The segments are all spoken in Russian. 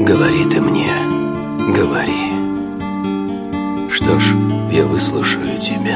Говори ты мне, говори. Что ж, я выслушаю тебя,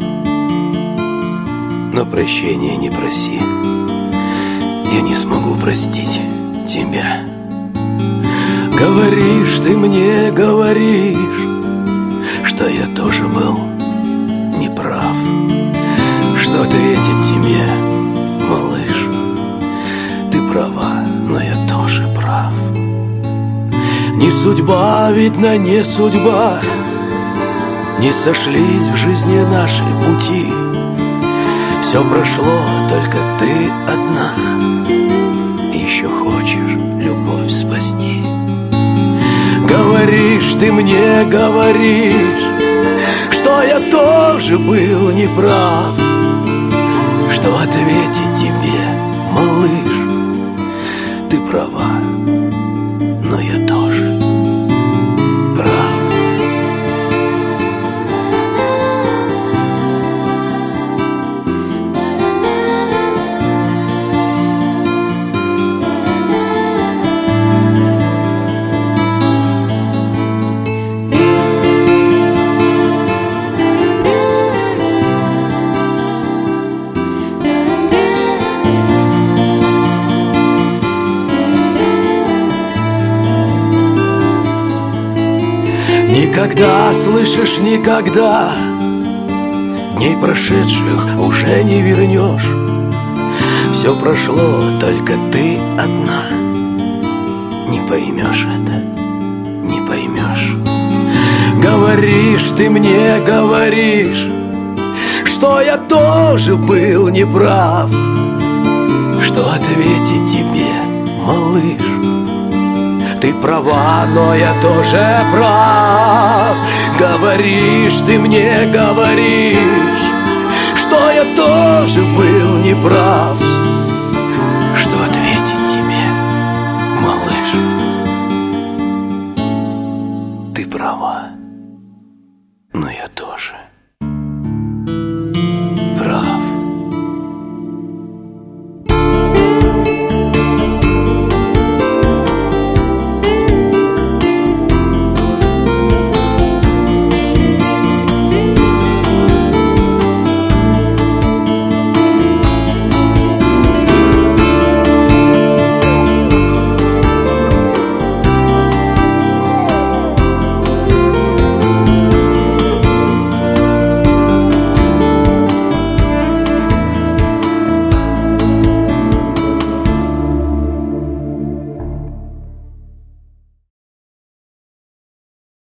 но прощения не проси. Я не смогу простить тебя. Говоришь ты мне, говоришь, что я тоже был неправ. Что ответить тебе, малыш? Ты права, но я тоже прав. Не судьба, видно, не судьба, не сошлись в жизни наши пути. Все прошло, только ты одна, и еще хочешь любовь спасти. Говоришь ты мне, говоришь, что я тоже был неправ. Что ответить тебе, малыш? Ты права, но я тоже прав. Никогда, слышишь, никогда дней прошедших уже не вернешь. Все прошло, только ты одна. Не поймешь это, не поймешь. Говоришь ты мне, говоришь, что я тоже был неправ. Что ответить тебе, малыш? Ты права, но я тоже прав. Говоришь ты мне, говоришь, что я тоже был неправ.